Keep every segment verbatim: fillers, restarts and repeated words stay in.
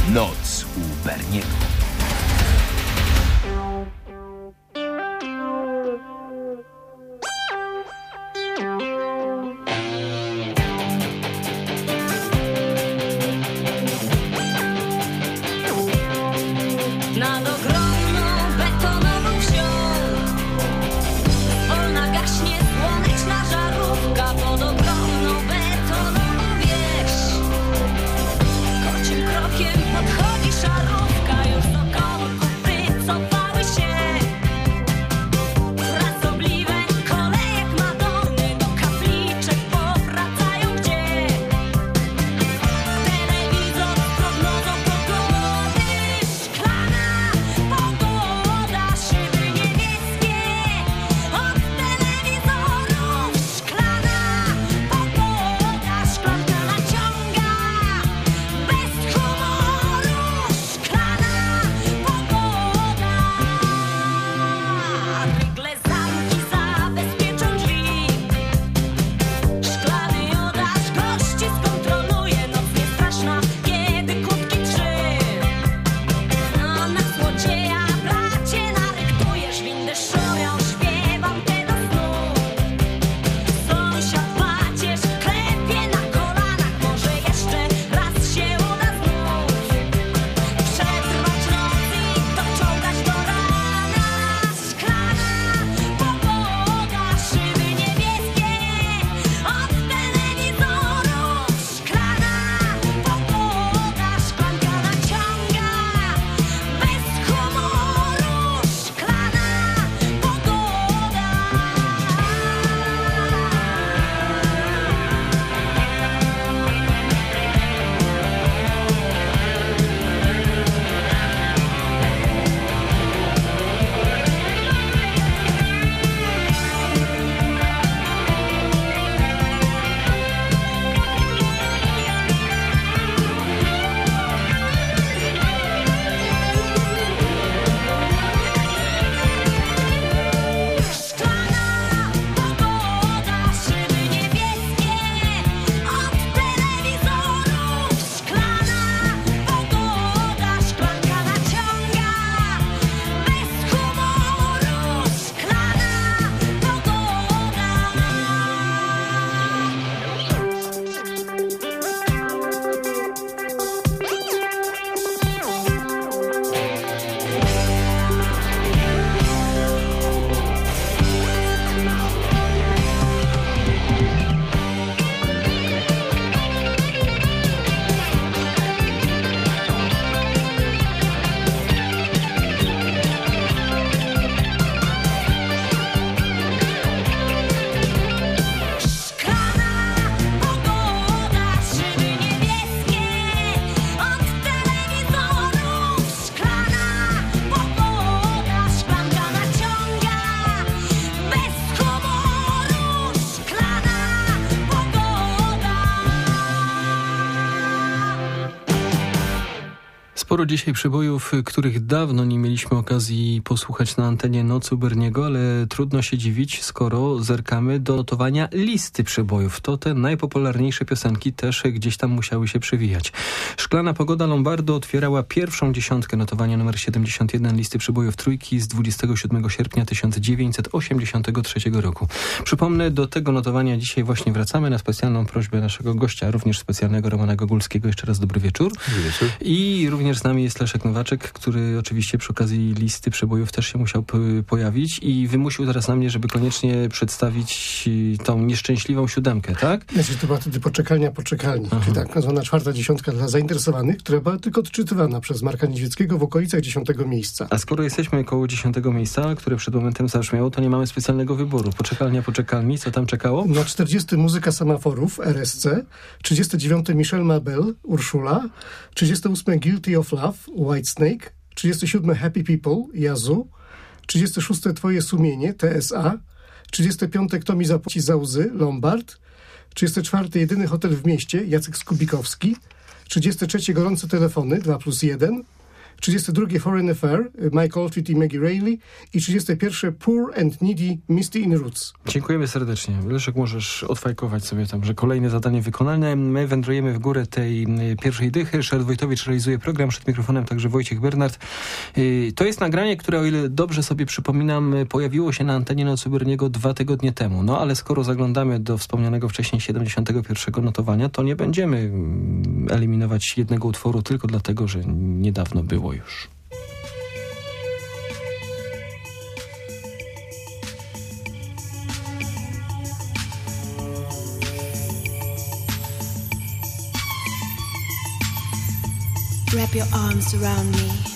Noc u Berniego. Sporo dzisiaj przybojów, których dawno nie mieliśmy okazji posłuchać na antenie Nocy u Berniego, ale trudno się dziwić, skoro zerkamy do notowania listy przybojów. To te najpopularniejsze piosenki też gdzieś tam musiały się przewijać. Szklana Pogoda Lombardo otwierała pierwszą dziesiątkę notowania numer siedemdziesiąt jeden listy przybojów trójki z dwudziestego siódmego sierpnia tysiąc dziewięćset osiemdziesiątego trzeciego roku. Przypomnę, do tego notowania dzisiaj właśnie wracamy na specjalną prośbę naszego gościa, również specjalnego Romana Gogulskiego. Jeszcze raz dobry wieczór. Dobry wieczór. I również z nami jest Leszek Nowaczek, który oczywiście przy okazji listy przebojów też się musiał p- pojawić i wymusił teraz na mnie, żeby koniecznie przedstawić tą nieszczęśliwą siódemkę, tak? Znaczy, to była wtedy poczekalnia poczekalni, czyli tak nazwana czwarta dziesiątka dla zainteresowanych, która była tylko odczytywana przez Marka Niedźwieckiego w okolicach dziesiątego miejsca. A skoro jesteśmy koło dziesiątego miejsca, które przed momentem zabrzmiało, to nie mamy specjalnego wyboru. Poczekalnia poczekalni, co tam czekało? Na czterdziestym muzyka semaforów, R S C, trzydziesty dziewiąty Michel Mabel, Urszula, trzydziesty ósmy Guilty of Love, Whitesnake, trzydziesty siódmy Happy People, Yazoo, trzydziesty szósty Twoje sumienie, T S A, trzydziesty piąty Kto mi zapłaci za łzy, Lombard, trzydziesty czwarty Jedyny hotel w mieście, Jacek Skubikowski, trzydziesty trzeci Gorące telefony, dwa plus jeden, trzydzieste drugie Foreign Affair, Mike Oldfield i Maggie Reilly i trzydzieste pierwsze Poor and Needy, Misty in Roots. Dziękujemy serdecznie. Leszek, możesz odfajkować sobie tam, że kolejne zadanie wykonane. My wędrujemy w górę tej pierwszej dychy. Ryszard Wojtowicz realizuje program, przed mikrofonem także Wojciech Bernard. To jest nagranie, które, o ile dobrze sobie przypominam, pojawiło się na antenie Nocy Berniego dwa tygodnie temu. No ale skoro zaglądamy do wspomnianego wcześniej siedemdziesiątego pierwszego notowania, to nie będziemy eliminować jednego utworu tylko dlatego, że niedawno było już. Wrap your arms around me.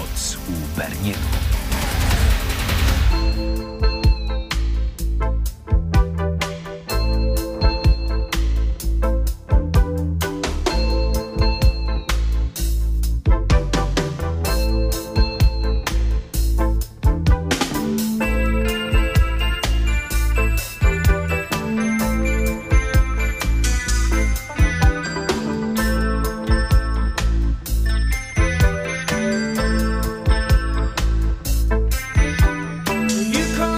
Noc u Berniego. You call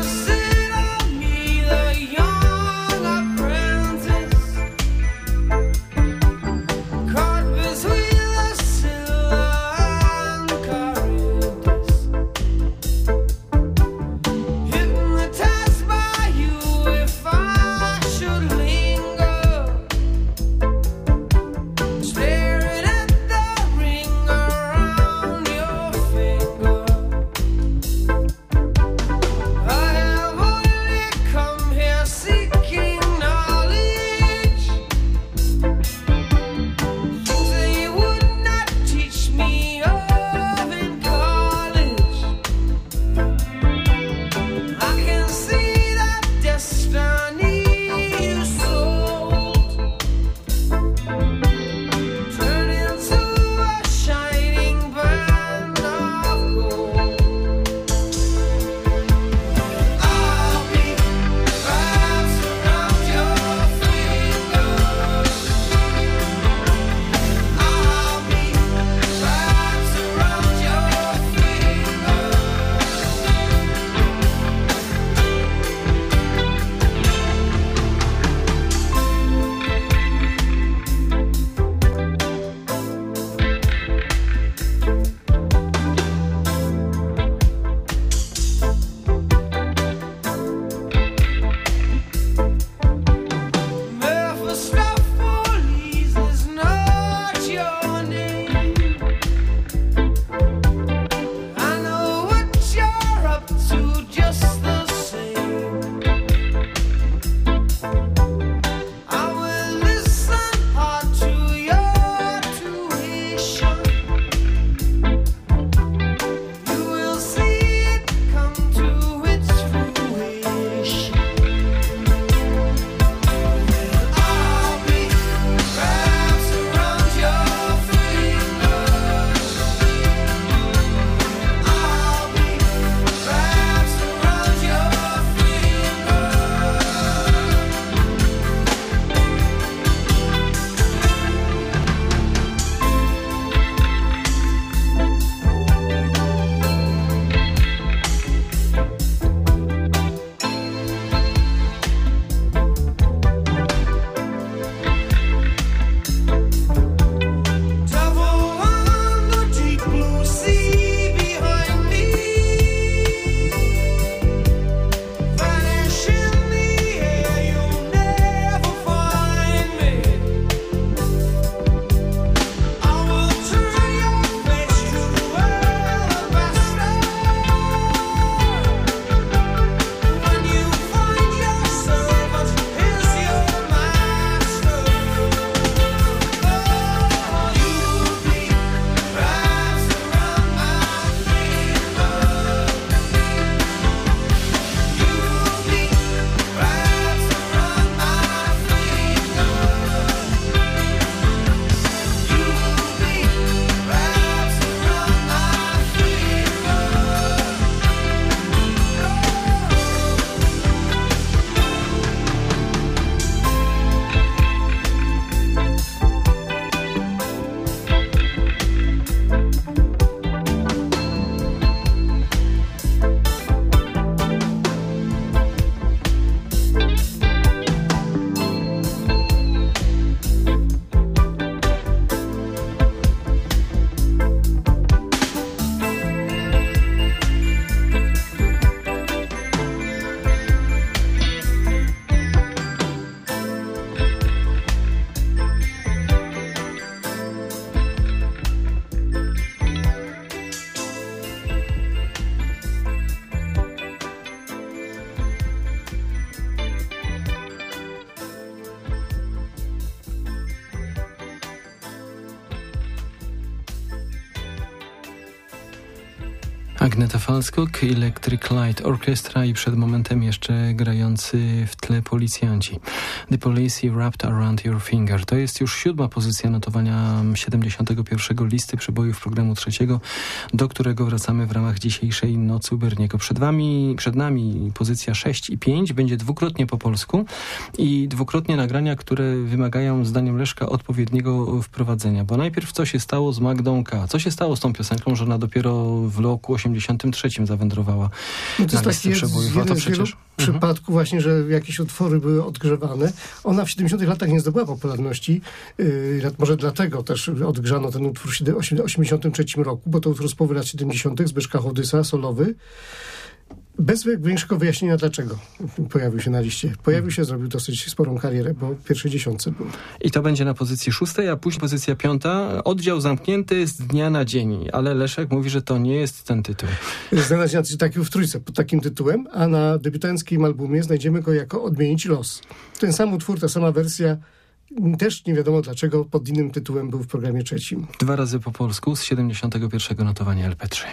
Agneta Falskog, Electric Light Orchestra i przed momentem jeszcze grający w tle Policjanci. The Police Wrapped Around Your Finger. To jest już siódma pozycja notowania siedemdziesiątego pierwszego listy przebojów programu trzeciego, do którego wracamy w ramach dzisiejszej Nocy u Berniego. Przed wami, przed nami pozycja sześć i pięć będzie dwukrotnie po polsku i dwukrotnie nagrania, które wymagają zdaniem Leszka odpowiedniego wprowadzenia. Bo najpierw co się stało z Magdą K? Co się stało z tą piosenką, że ona dopiero w roku osiemdziesiątym trzecim zawędrowała no to na jest listę taki przebojów. A to przecież... przypadku właśnie, że jakieś utwory były odgrzewane. Ona w siedemdziesiątych latach nie zdobyła popularności. Yy, może dlatego też odgrzano ten utwór w osiemdziesiątym trzecim roku, bo to utwór z połowy lat siedemdziesiątych Zbyszka Hodysa, solowy. Bez większego wyjaśnienia dlaczego pojawił się na liście. Pojawił się, zrobił dosyć sporą karierę, bo w pierwszej dziesiątce był. I to będzie na pozycji szóstej, a później pozycja piąta. Oddział zamknięty z dnia na dzień. Ale Leszek mówi, że to nie jest ten tytuł. Znalazł się taki w trójce pod takim tytułem, a na debiutanckim albumie znajdziemy go jako Odmienić los. Ten sam utwór, ta sama wersja, też nie wiadomo dlaczego pod innym tytułem był w programie trzecim. Dwa razy po polsku z siedemdziesiątego pierwszego notowania L P trzy.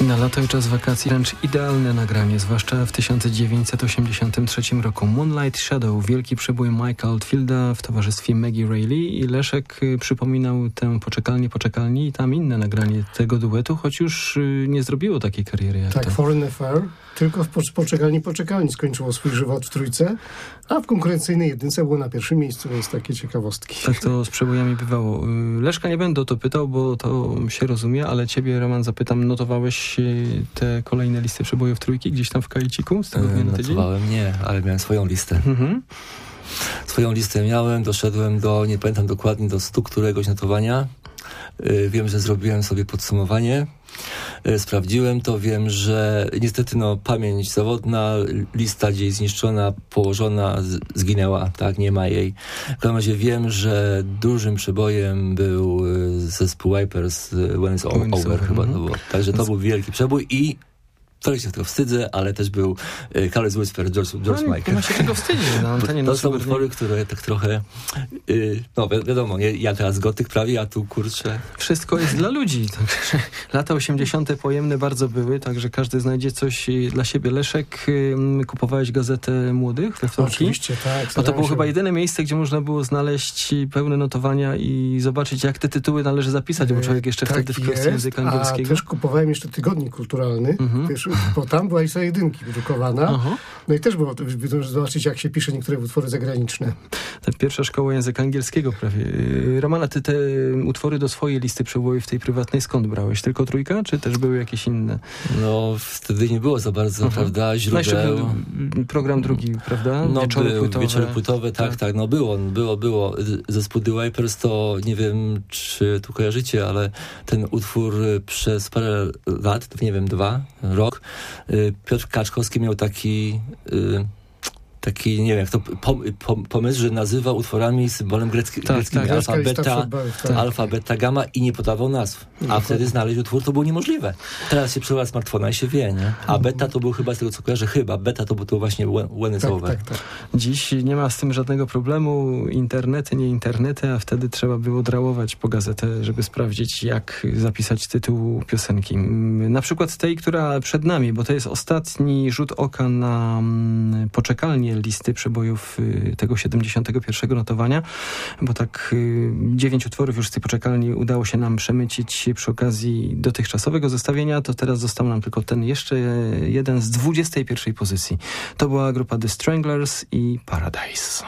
Na lato i czas wakacji wręcz idealne nagranie, zwłaszcza w tysiąc dziewięćset osiemdziesiątym trzecim roku. Moonlight Shadow, wielki przebój Mike'a Oldfielda w towarzystwie Maggie Reilly i Leszek przypominał tę Poczekalnię, Poczekalni i tam inne nagranie tego duetu, choć już nie zrobiło takiej kariery jak Tak, to. Foreign Affair tylko w Poczekalni, Poczekalni skończyło swój żywot w trójce, a w konkurencyjnej jedynce było na pierwszym miejscu, więc takie ciekawostki. Tak to z przebojami bywało. Leszka nie będę o to pytał, bo to się rozumie, ale ciebie, Roman, zapytam, notowałeś te kolejne listy przebojów trójki gdzieś tam w kajiciku z tego dnia na tydzień? Notowałem, nie, ale miałem swoją listę. Mhm. Swoją listę miałem, doszedłem do, nie pamiętam dokładnie, do stu któregoś notowania. Yy, wiem, że zrobiłem sobie podsumowanie. Yy, sprawdziłem to, wiem, że niestety no, pamięć zawodna, lista gdzieś zniszczona, położona, z, zginęła, tak, nie ma jej. W każdym razie wiem, że dużym przebojem był yy, zespół Wipers, yy, When It's When It's Over, Over, chyba mhm. to było. Także to był wielki przebój i trochę się tego wstydzę, ale też był y, Careless Whisper, George, George No, Michael. nie ma się czego wstydzić. Na antenie To no, są super, utwory, które tak trochę, y, no wi- wiadomo, nie, ja teraz gotyk prawie, a tu kurczę. Wszystko jest dla ludzi. Także lata osiemdziesiąte pojemne bardzo były, także każdy znajdzie coś dla siebie. Leszek, ym, kupowałeś gazetę Młodych we wtorki? Oczywiście, tak. Bo to starałem było się- chyba jedyne miejsce, gdzie można było znaleźć pełne notowania i zobaczyć, jak te tytuły należy zapisać, bo człowiek jeszcze tak wtedy w kwestii jest, języka angielskiego. A też kupowałem jeszcze tygodnik kulturalny, Mhm. wiesz, bo tam była lista jedynki wydrukowana. Aha. No i też było to, żeby zobaczyć, jak się pisze niektóre utwory zagraniczne. Ta pierwsza szkoła języka angielskiego prawie. Yy, Romana, ty te utwory do swojej listy przebojów tej prywatnej skąd brałeś? Tylko trójka, czy też były jakieś inne? No wtedy nie było za bardzo, Mhm. prawda, No jeszcze źródeł. był program drugi, prawda? No Wieczory był, płytowe. wieczory płytowe, tak, Tak. tak, no było, było, było. Zespół The Wipers to, nie wiem, czy tu kojarzycie, ale ten utwór y, przez parę lat, nie wiem, dwa, rok, y, Piotr Kaczkowski miał taki... Y, taki, nie wiem, jak to pom, pom, pomysł, że nazywa utworami symbolem grecki, Tak, greckim tak. alfa, Grecka lista beta, przebojów, tak. alfa, beta, gamma i nie podawał nazw. A Dokładnie. wtedy znaleźć utwór to było niemożliwe. Teraz się przełada smartfona i się wie, nie? A beta to był chyba, z tego co kojarzę, chyba, beta to był to właśnie When, when It's Tak, Over. tak, tak. Dziś nie ma z tym żadnego problemu. Internety, nie internety, a wtedy trzeba było drałować po gazetę, żeby sprawdzić, jak zapisać tytuł piosenki. Na przykład tej, która przed nami, bo to jest ostatni rzut oka na mm, poczekalnię listy przebojów y, tego siedemdziesiątego pierwszego notowania, bo tak y, dziewięć utworów już z tej poczekalni udało się nam przemycić przy okazji dotychczasowego zestawienia, to teraz został nam tylko ten jeszcze jeden z dwudziestej pierwszej pozycji. To była grupa The Stranglers i Paradise.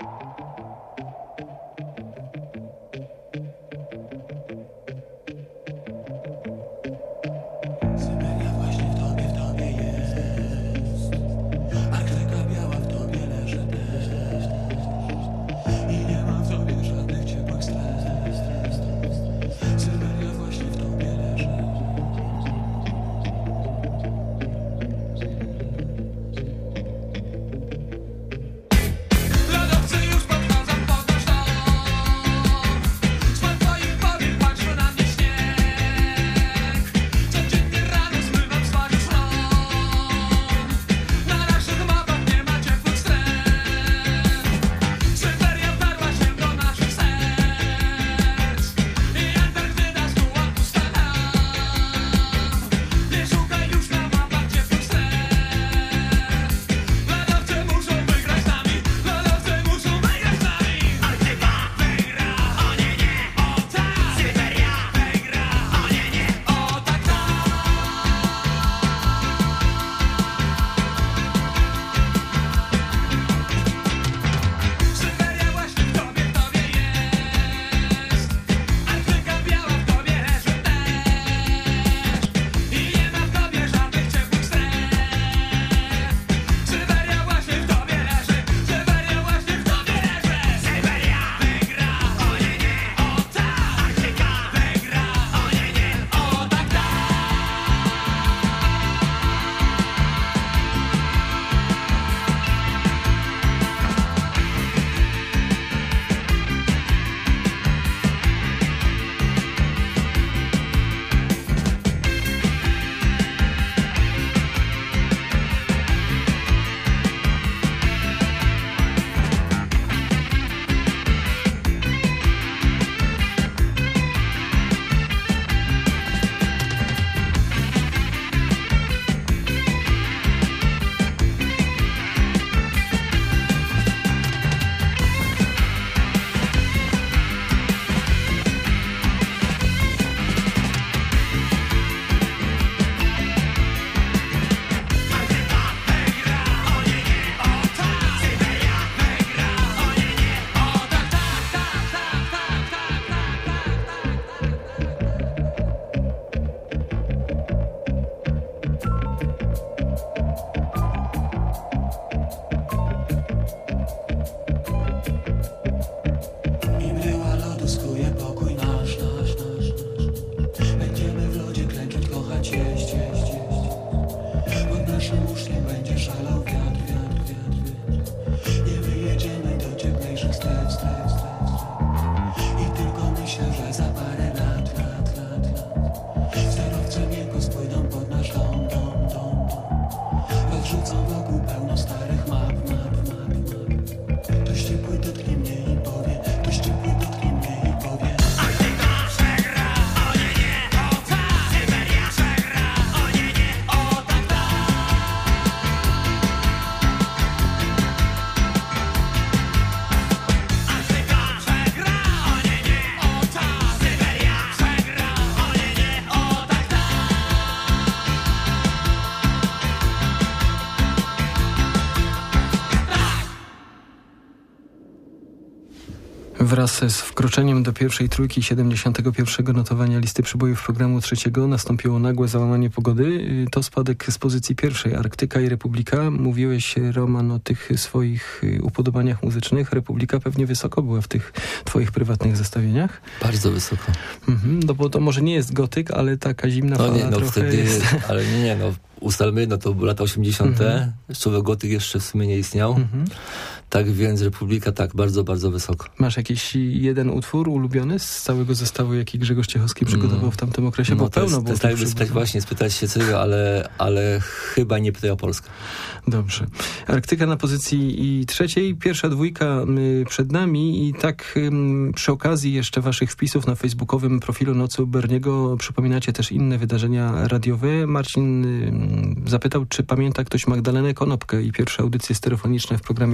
Wraz z wkroczeniem do pierwszej trójki siedemdziesiątego pierwszego notowania listy przybojów programu trzeciego nastąpiło nagłe załamanie pogody. To spadek z pozycji pierwszej. Arktyka i Republika. Mówiłeś, Roman, o tych swoich upodobaniach muzycznych. Republika pewnie wysoko była w tych twoich prywatnych zestawieniach? Bardzo wysoko. Mhm, no bo to może nie jest gotyk, ale taka zimna no fala nie, no trochę wtedy, jest. Ale nie, nie, no ustalmy, no to były lata osiemdziesiąte. Mhm. Jeszcze gotyk jeszcze w sumie nie istniał. Mhm. Tak więc Republika tak, bardzo, bardzo wysoko. Masz jakiś jeden utwór ulubiony z całego zestawu, jaki Grzegorz Ciechowski przygotował mm. w tamtym okresie? Bo no pełno było. Tak jakby spytać, właśnie spytać się czego, ale, ale chyba nie pytaj o Polskę. Dobrze. Arktyka na pozycji i trzeciej, pierwsza dwójka y, przed nami i tak y, przy okazji jeszcze waszych wpisów na facebookowym profilu Nocy u Berniego przypominacie też inne wydarzenia radiowe. Marcin y, zapytał, czy pamięta ktoś Magdalenę Konopkę i pierwsze audycje stereofoniczne w programie Drugim u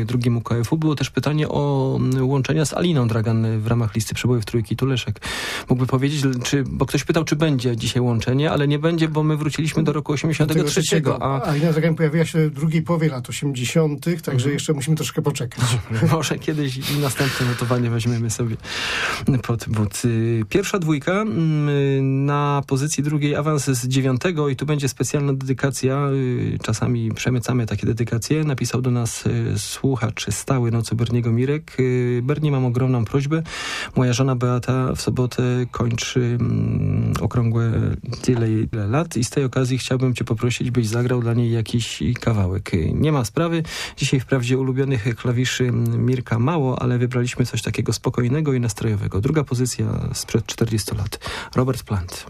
K F U. Było też pytanie o łączenia z Aliną Dragan w ramach listy przebojów trójki. Tu Leszek mógłby powiedzieć, czy, bo ktoś pytał, czy będzie dzisiaj łączenie, ale nie będzie, bo my wróciliśmy do roku osiemdziesiątego trzeciego. A Alina Dragan pojawiła się w drugiej połowie lat osiemdziesiątych, także mhm. jeszcze musimy troszkę poczekać. Może kiedyś następne notowanie weźmiemy sobie pod but. Pierwsza dwójka, na pozycji drugiej awans z dziewiątego i tu będzie specjalna dedykacja. Czasami przemycamy takie dedykacje. Napisał do nas słuchacz stały Nocy Berniego Mirek. Bernie, mam ogromną prośbę. Moja żona Beata w sobotę kończy okrągłe tyle lat i z tej okazji chciałbym cię poprosić, byś zagrał dla niej jakiś kawałek. Nie ma sprawy. Dzisiaj wprawdzie ulubionych klawiszy Mirka mało, ale wybraliśmy coś takiego spokojnego i nastrojowego. Druga pozycja sprzed czterdziestu lat. Robert Plant.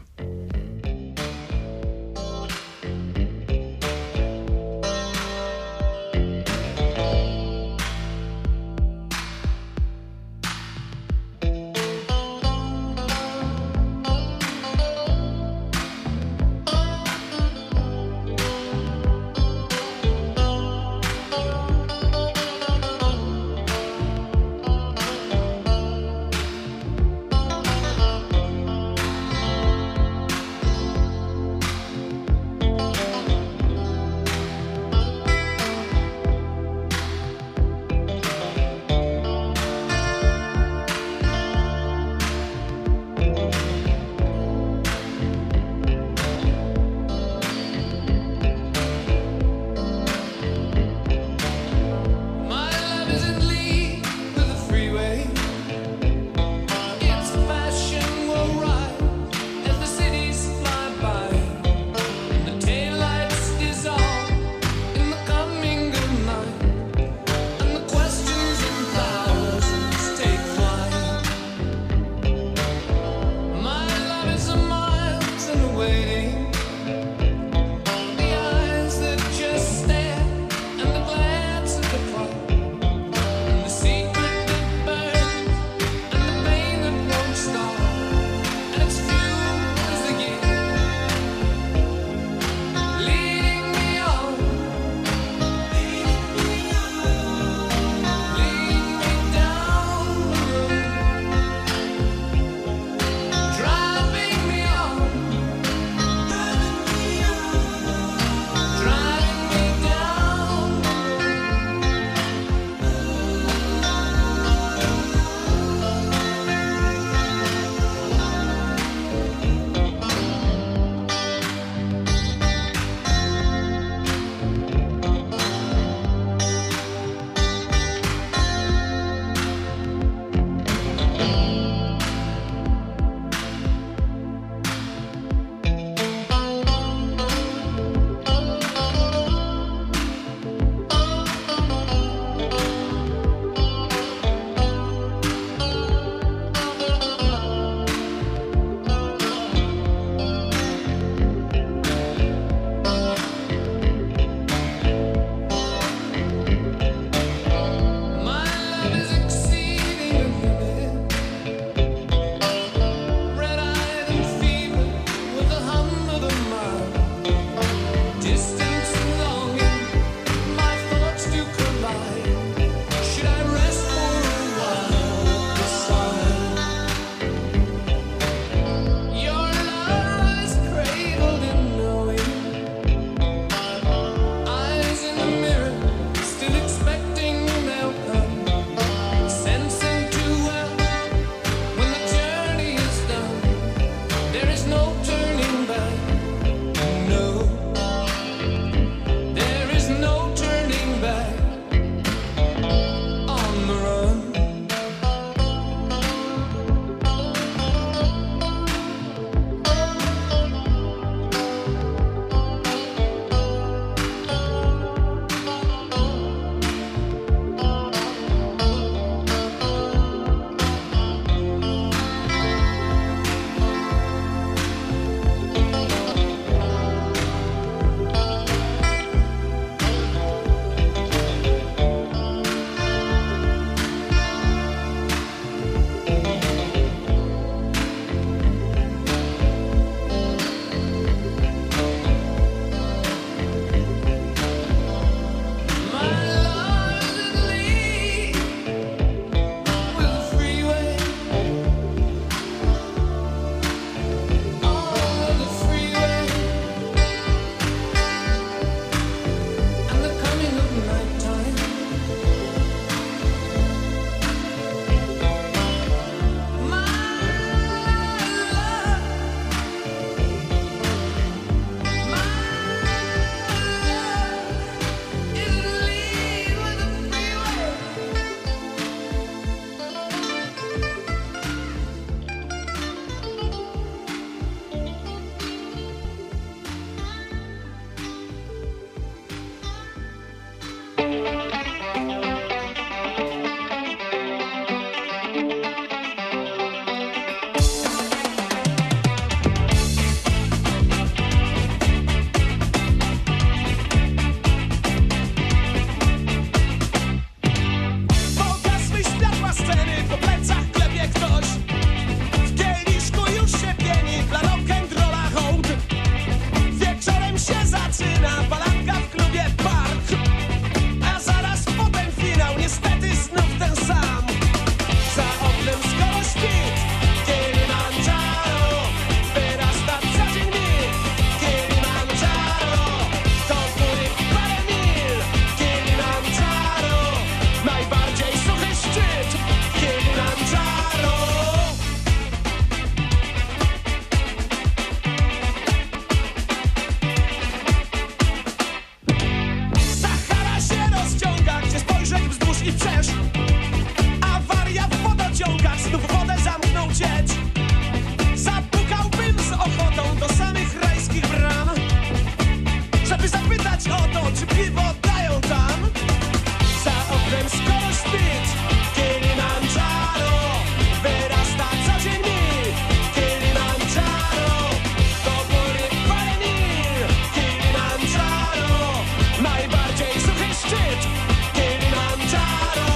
Awaria w wodociągach, znów wodę zamknął cieć. Zapukałbym z ochotą do samych rajskich bram, żeby zapytać o to, czy piwo dają tam. Za oknem skoro szczyt Kilimandżaro wyrasta co dzień mi. Kilimandżaro to góry parę mil. Kilimandżaro najbardziej suchy szczyt. Kilimandżaro.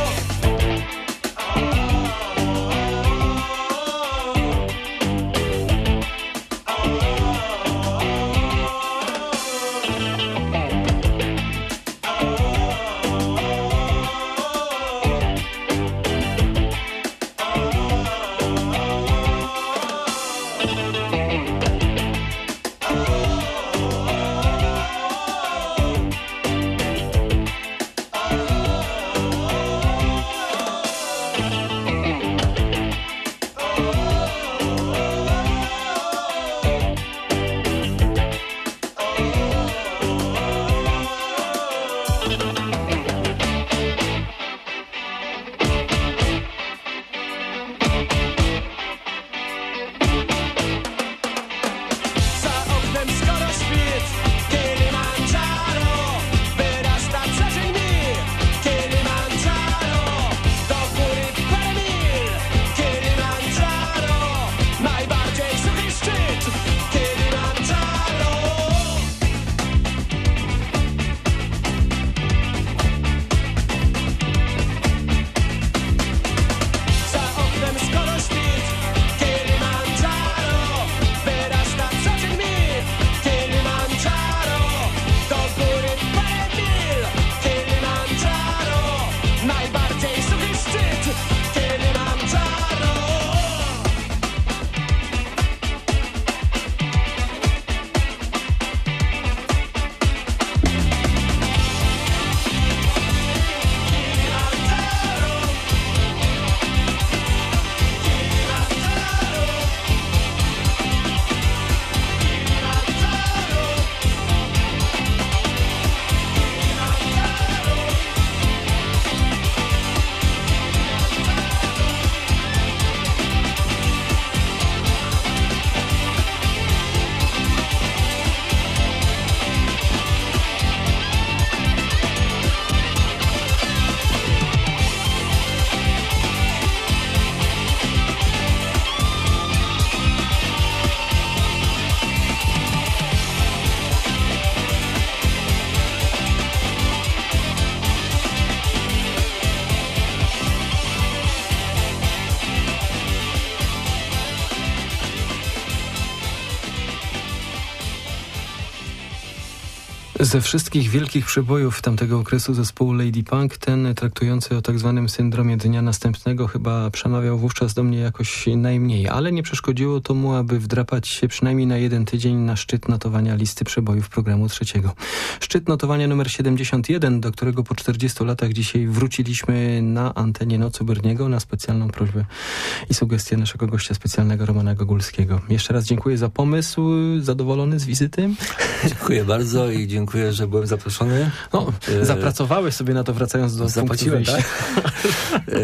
Ze wszystkich wielkich przebojów tamtego okresu zespołu Lady Punk, ten traktujący o tak zwanym syndromie dnia następnego chyba przemawiał wówczas do mnie jakoś najmniej, ale nie przeszkodziło to mu, aby wdrapać się przynajmniej na jeden tydzień na szczyt notowania listy przebojów programu trzeciego. Szczyt notowania numer siedemdziesiąt jeden, do którego po czterdziestu latach dzisiaj wróciliśmy na antenie Nocy Berniego na specjalną prośbę i sugestię naszego gościa specjalnego Romana Gogulskiego. Jeszcze raz dziękuję za pomysł. Zadowolony z wizyty? Dziękuję bardzo i dziękuję, że byłem zaproszony. No, e... zapracowałeś sobie na to, wracając do punktu wyjścia. Tak? e...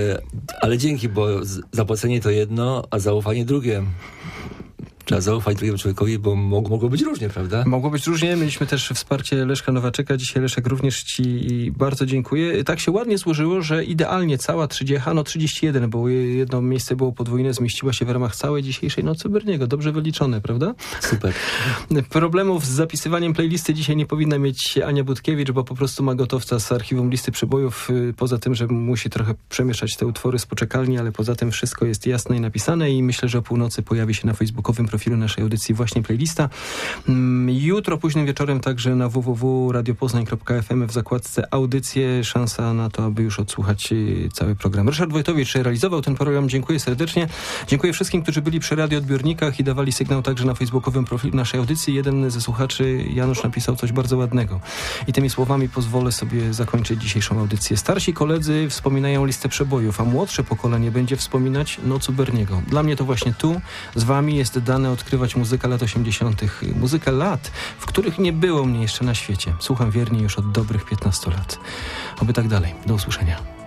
Ale dzięki, bo zapłacenie to jedno, a zaufanie drugie. Trzeba zaufać drugiemu człowiekowi, bo mog, mogło być różnie, prawda? Mogło być różnie. Mieliśmy też wsparcie Leszka Nowaczeka. Dzisiaj Leszek również ci bardzo dziękuję. Tak się ładnie złożyło, że idealnie cała trzydziecha, no trzydzieści jeden, bo jedno miejsce było podwójne, zmieściła się w ramach całej dzisiejszej Nocy Berniego. Dobrze wyliczone, prawda? Super. Problemów z zapisywaniem playlisty dzisiaj nie powinna mieć Ania Budkiewicz, bo po prostu ma gotowca z archiwum listy przebojów. Poza tym, że musi trochę przemieszać te utwory z poczekalni, ale poza tym wszystko jest jasne i napisane i myślę, że o północy pojawi się na facebookowym profilu naszej audycji właśnie playlista. Jutro późnym wieczorem także na w w w kropka radio poznań kropka f m w zakładce audycje. Szansa na to, aby już odsłuchać cały program. Ryszard Wojtowicz realizował ten program. Dziękuję serdecznie. Dziękuję wszystkim, którzy byli przy radioodbiornikach i dawali sygnał także na facebookowym profilu naszej audycji. Jeden ze słuchaczy, Janusz, napisał coś bardzo ładnego. I tymi słowami pozwolę sobie zakończyć dzisiejszą audycję. Starsi koledzy wspominają listę przebojów, a młodsze pokolenie będzie wspominać Noc u Berniego. Dla mnie to właśnie tu, z wami jest dane odkrywać muzykę lat osiemdziesiątych. Muzykę lat, w których nie było mnie jeszcze na świecie. Słucham wiernie już od dobrych piętnastu lat. Oby tak dalej. Do usłyszenia.